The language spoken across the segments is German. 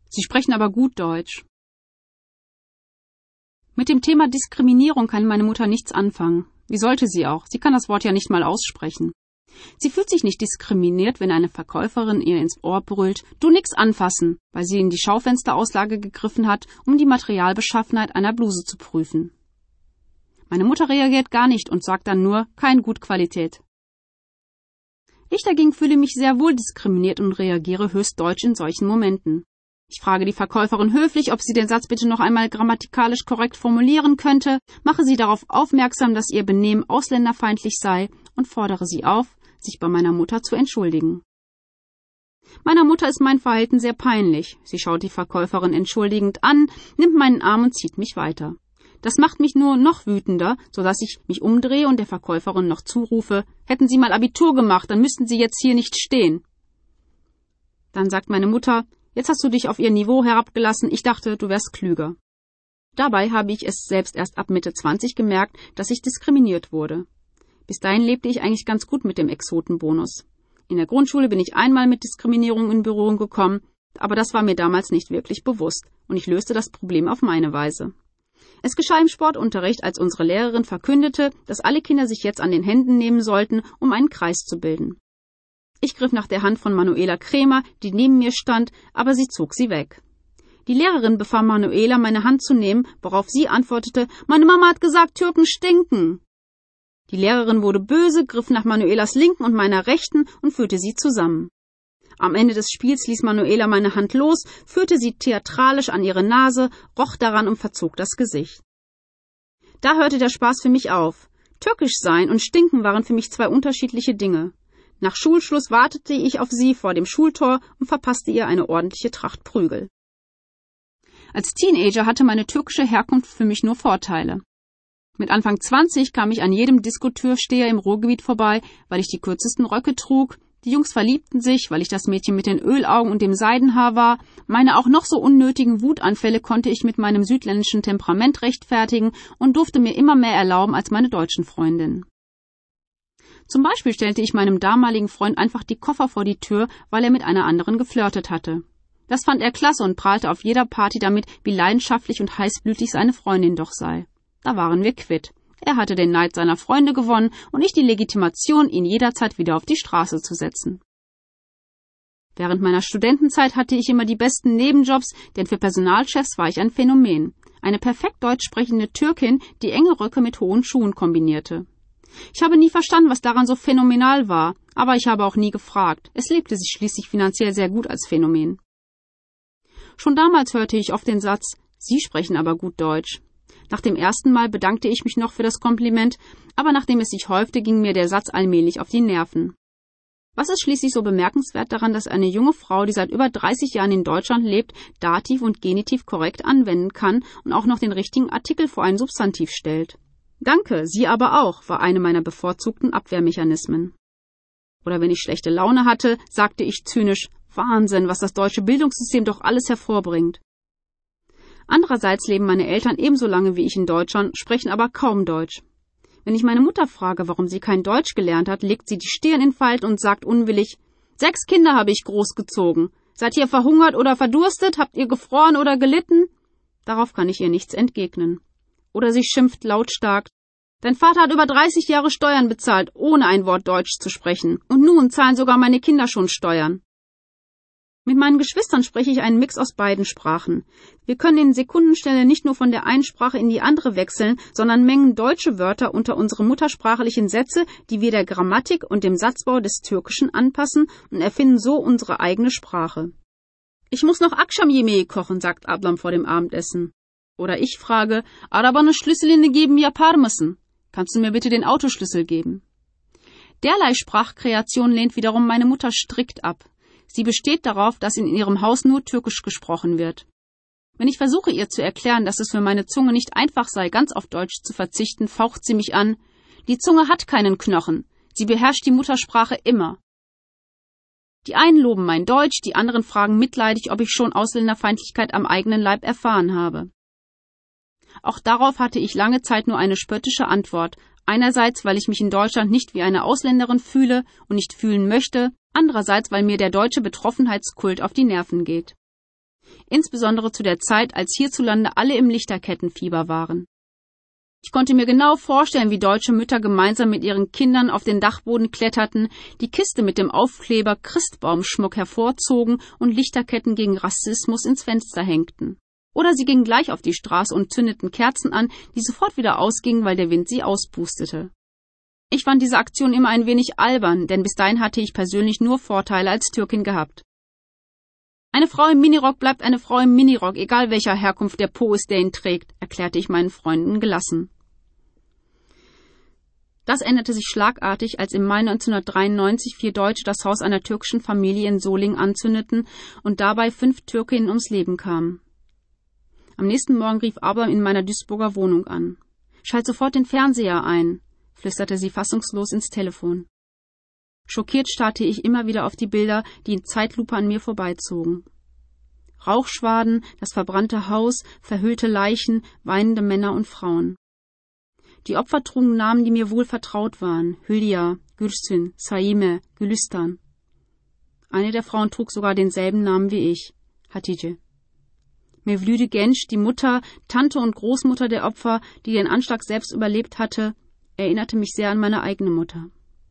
Sie sprechen aber gut Deutsch. Mit dem Thema Diskriminierung kann meine Mutter nichts anfangen. Wie sollte sie auch? Sie kann das Wort ja nicht mal aussprechen. Sie fühlt sich nicht diskriminiert, wenn eine Verkäuferin ihr ins Ohr brüllt, du nix anfassen, weil sie in die Schaufensterauslage gegriffen hat, um die Materialbeschaffenheit einer Bluse zu prüfen. Meine Mutter reagiert gar nicht und sagt dann nur, kein gut Qualität. Ich dagegen fühle mich sehr wohl diskriminiert und reagiere höchst deutsch in solchen Momenten. Ich frage die Verkäuferin höflich, ob sie den Satz bitte noch einmal grammatikalisch korrekt formulieren könnte, mache sie darauf aufmerksam, dass ihr Benehmen ausländerfeindlich sei und fordere sie auf, sich bei meiner Mutter zu entschuldigen. Meiner Mutter ist mein Verhalten sehr peinlich. Sie schaut die Verkäuferin entschuldigend an, nimmt meinen Arm und zieht mich weiter. Das macht mich nur noch wütender, sodass ich mich umdrehe und der Verkäuferin noch zurufe, hätten Sie mal Abitur gemacht, dann müssten Sie jetzt hier nicht stehen. Dann sagt meine Mutter, jetzt hast du dich auf ihr Niveau herabgelassen, ich dachte, du wärst klüger. Dabei habe ich es selbst erst ab Mitte 20 gemerkt, dass ich diskriminiert wurde. Bis dahin lebte ich eigentlich ganz gut mit dem Exotenbonus. In der Grundschule bin ich einmal mit Diskriminierung in Berührung gekommen, aber das war mir damals nicht wirklich bewusst und ich löste das Problem auf meine Weise. Es geschah im Sportunterricht, als unsere Lehrerin verkündete, dass alle Kinder sich jetzt an den Händen nehmen sollten, um einen Kreis zu bilden. Ich griff nach der Hand von Manuela Krämer, die neben mir stand, aber sie zog sie weg. Die Lehrerin befahl Manuela, meine Hand zu nehmen, worauf sie antwortete, meine Mama hat gesagt, Türken stinken. Die Lehrerin wurde böse, griff nach Manuelas linken und meiner rechten und führte sie zusammen. Am Ende des Spiels ließ Manuela meine Hand los, führte sie theatralisch an ihre Nase, roch daran und verzog das Gesicht. Da hörte der Spaß für mich auf. Türkisch sein und stinken waren für mich zwei unterschiedliche Dinge. Nach Schulschluss wartete ich auf sie vor dem Schultor und verpasste ihr eine ordentliche Tracht Prügel. Als Teenager hatte meine türkische Herkunft für mich nur Vorteile. Mit Anfang 20 kam ich an jedem Diskotürsteher im Ruhrgebiet vorbei, weil ich die kürzesten Röcke trug. Die Jungs verliebten sich, weil ich das Mädchen mit den Ölaugen und dem Seidenhaar war. Meine auch noch so unnötigen Wutanfälle konnte ich mit meinem südländischen Temperament rechtfertigen und durfte mir immer mehr erlauben als meine deutschen Freundinnen. Zum Beispiel stellte ich meinem damaligen Freund einfach die Koffer vor die Tür, weil er mit einer anderen geflirtet hatte. Das fand er klasse und prahlte auf jeder Party damit, wie leidenschaftlich und heißblütig seine Freundin doch sei. Da waren wir quitt. Er hatte den Neid seiner Freunde gewonnen und ich die Legitimation, ihn jederzeit wieder auf die Straße zu setzen. Während meiner Studentenzeit hatte ich immer die besten Nebenjobs, denn für Personalchefs war ich ein Phänomen. Eine perfekt deutsch sprechende Türkin, die enge Röcke mit hohen Schuhen kombinierte. Ich habe nie verstanden, was daran so phänomenal war, aber ich habe auch nie gefragt. Es lebte sich schließlich finanziell sehr gut als Phänomen. Schon damals hörte ich oft den Satz, Sie sprechen aber gut Deutsch. Nach dem ersten Mal bedankte ich mich noch für das Kompliment, aber nachdem es sich häufte, ging mir der Satz allmählich auf die Nerven. Was ist schließlich so bemerkenswert daran, dass eine junge Frau, die seit über 30 Jahren in Deutschland lebt, Dativ und Genitiv korrekt anwenden kann und auch noch den richtigen Artikel vor ein Substantiv stellt? Danke, Sie aber auch, war eine meiner bevorzugten Abwehrmechanismen. Oder wenn ich schlechte Laune hatte, sagte ich zynisch, Wahnsinn, was das deutsche Bildungssystem doch alles hervorbringt. Andererseits leben meine Eltern ebenso lange wie ich in Deutschland, sprechen aber kaum Deutsch. Wenn ich meine Mutter frage, warum sie kein Deutsch gelernt hat, legt sie die Stirn in Falten und sagt unwillig, 6 Kinder habe ich großgezogen. Seid ihr verhungert oder verdurstet? Habt ihr gefroren oder gelitten? Darauf kann ich ihr nichts entgegnen. Oder sie schimpft lautstark, dein Vater hat über 30 Jahre Steuern bezahlt, ohne ein Wort Deutsch zu sprechen. Und nun zahlen sogar meine Kinder schon Steuern. Mit meinen Geschwistern spreche ich einen Mix aus beiden Sprachen. Wir können in Sekundenschnelle nicht nur von der einen Sprache in die andere wechseln, sondern mengen deutsche Wörter unter unsere muttersprachlichen Sätze, die wir der Grammatik und dem Satzbau des Türkischen anpassen und erfinden so unsere eigene Sprache. Ich muss noch Akşam yemeği kochen, sagt Ablam vor dem Abendessen. Oder ich frage, Arabanın Schlüsselini geben yapar mısın? Kannst du mir bitte den Autoschlüssel geben? Derlei Sprachkreation lehnt wiederum meine Mutter strikt ab. Sie besteht darauf, dass in ihrem Haus nur Türkisch gesprochen wird. Wenn ich versuche, ihr zu erklären, dass es für meine Zunge nicht einfach sei, ganz auf Deutsch zu verzichten, faucht sie mich an. Die Zunge hat keinen Knochen. Sie beherrscht die Muttersprache immer. Die einen loben mein Deutsch, die anderen fragen mitleidig, ob ich schon Ausländerfeindlichkeit am eigenen Leib erfahren habe. Auch darauf hatte ich lange Zeit nur eine spöttische Antwort. Einerseits, weil ich mich in Deutschland nicht wie eine Ausländerin fühle und nicht fühlen möchte, andererseits, weil mir der deutsche Betroffenheitskult auf die Nerven geht. Insbesondere zu der Zeit, als hierzulande alle im Lichterkettenfieber waren. Ich konnte mir genau vorstellen, wie deutsche Mütter gemeinsam mit ihren Kindern auf den Dachboden kletterten, die Kiste mit dem Aufkleber Christbaumschmuck hervorzogen und Lichterketten gegen Rassismus ins Fenster hängten. Oder sie gingen gleich auf die Straße und zündeten Kerzen an, die sofort wieder ausgingen, weil der Wind sie auspustete. Ich fand diese Aktion immer ein wenig albern, denn bis dahin hatte ich persönlich nur Vorteile als Türkin gehabt. Eine Frau im Minirock bleibt eine Frau im Minirock, egal welcher Herkunft der Po ist, der ihn trägt, erklärte ich meinen Freunden gelassen. Das änderte sich schlagartig, als im Mai 1993 4 Deutsche das Haus einer türkischen Familie in Solingen anzündeten und dabei 5 Türkinnen ums Leben kamen. Am nächsten Morgen rief Ablam in meiner Duisburger Wohnung an. »Schalt sofort den Fernseher ein«, flüsterte sie fassungslos ins Telefon. Schockiert starrte ich immer wieder auf die Bilder, die in Zeitlupe an mir vorbeizogen. Rauchschwaden, das verbrannte Haus, verhüllte Leichen, weinende Männer und Frauen. Die Opfer trugen Namen, die mir wohl vertraut waren. Hülya, Gürsün, Saime, Gülistan. Eine der Frauen trug sogar denselben Namen wie ich, Hatice. Mevlüde Genç, die Mutter, Tante und Großmutter der Opfer, die den Anschlag selbst überlebt hatte, erinnerte mich sehr an meine eigene Mutter.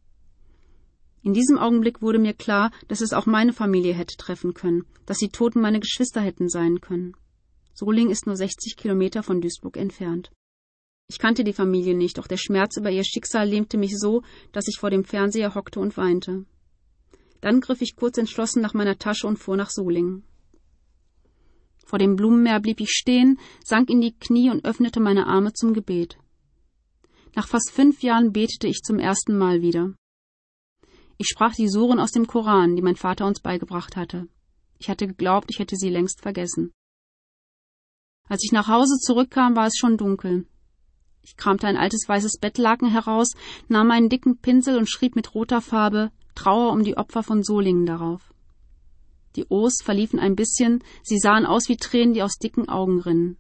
In diesem Augenblick wurde mir klar, dass es auch meine Familie hätte treffen können, dass die Toten meine Geschwister hätten sein können. Solingen ist nur 60 Kilometer von Duisburg entfernt. Ich kannte die Familie nicht, doch der Schmerz über ihr Schicksal lähmte mich so, dass ich vor dem Fernseher hockte und weinte. Dann griff ich kurz entschlossen nach meiner Tasche und fuhr nach Solingen. Vor dem Blumenmeer blieb ich stehen, sank in die Knie und öffnete meine Arme zum Gebet. Nach fast 5 Jahren betete ich zum ersten Mal wieder. Ich sprach die Suren aus dem Koran, die mein Vater uns beigebracht hatte. Ich hatte geglaubt, ich hätte sie längst vergessen. Als ich nach Hause zurückkam, war es schon dunkel. Ich kramte ein altes weißes Bettlaken heraus, nahm einen dicken Pinsel und schrieb mit roter Farbe »Trauer um die Opfer von Solingen« darauf. Die O's verliefen ein bisschen, sie sahen aus wie Tränen, die aus dicken Augen rinnen.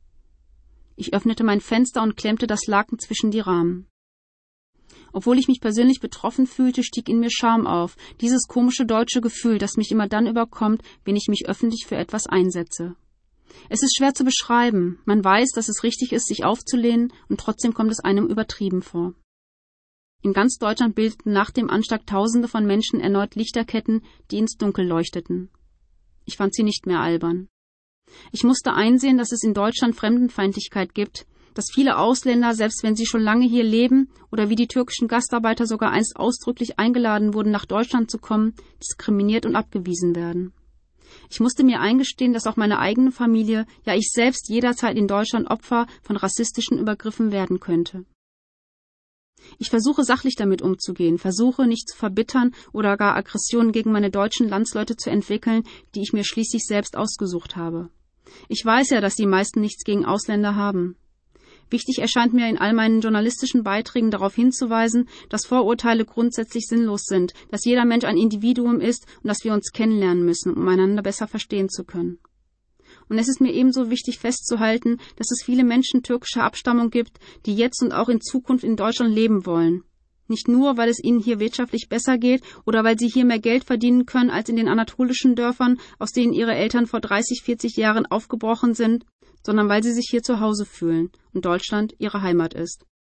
Ich öffnete mein Fenster und klemmte das Laken zwischen die Rahmen. Obwohl ich mich persönlich betroffen fühlte, stieg in mir Scham auf, dieses komische deutsche Gefühl, das mich immer dann überkommt, wenn ich mich öffentlich für etwas einsetze. Es ist schwer zu beschreiben. Man weiß, dass es richtig ist, sich aufzulehnen, und trotzdem kommt es einem übertrieben vor. In ganz Deutschland bildeten nach dem Anschlag Tausende von Menschen erneut Lichterketten, die ins Dunkel leuchteten. Ich fand sie nicht mehr albern. Ich musste einsehen, dass es in Deutschland Fremdenfeindlichkeit gibt, dass viele Ausländer, selbst wenn sie schon lange hier leben oder wie die türkischen Gastarbeiter sogar einst ausdrücklich eingeladen wurden, nach Deutschland zu kommen, diskriminiert und abgewiesen werden. Ich musste mir eingestehen, dass auch meine eigene Familie, ja ich selbst jederzeit in Deutschland Opfer von rassistischen Übergriffen werden könnte. Ich versuche sachlich damit umzugehen, versuche nicht zu verbittern oder gar Aggressionen gegen meine deutschen Landsleute zu entwickeln, die ich mir schließlich selbst ausgesucht habe. Ich weiß ja, dass die meisten nichts gegen Ausländer haben. Wichtig erscheint mir in all meinen journalistischen Beiträgen darauf hinzuweisen, dass Vorurteile grundsätzlich sinnlos sind, dass jeder Mensch ein Individuum ist und dass wir uns kennenlernen müssen, um einander besser verstehen zu können. Und es ist mir ebenso wichtig festzuhalten, dass es viele Menschen türkischer Abstammung gibt, die jetzt und auch in Zukunft in Deutschland leben wollen. Nicht nur, weil es ihnen hier wirtschaftlich besser geht oder weil sie hier mehr Geld verdienen können als in den anatolischen Dörfern, aus denen ihre Eltern vor 30, 40 Jahren aufgebrochen sind, sondern weil sie sich hier zu Hause fühlen und Deutschland ihre Heimat ist.